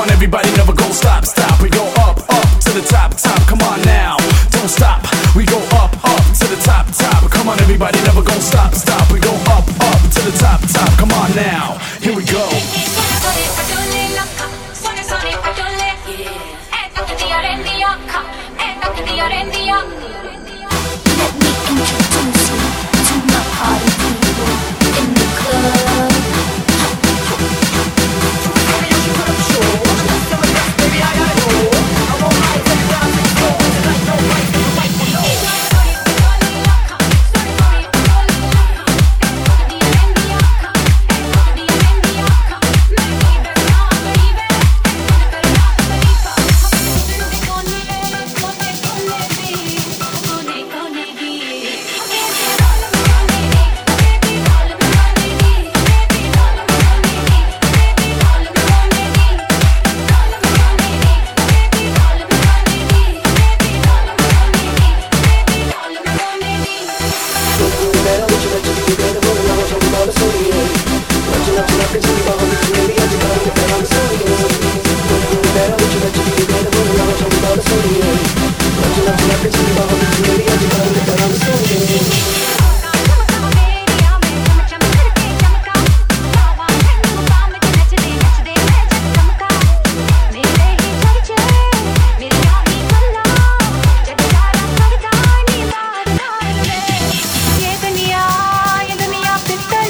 on everybody, never gon' stop, stop. We go up, up to the top, top. Come on now, don't stop. We go up, up to the top, top. Come on everybody, never gon' stop, stop. We go up, up to the top, top. Come on now, here we go. Let me introduce you to my party people in the club.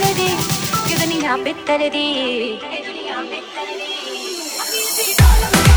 Bitter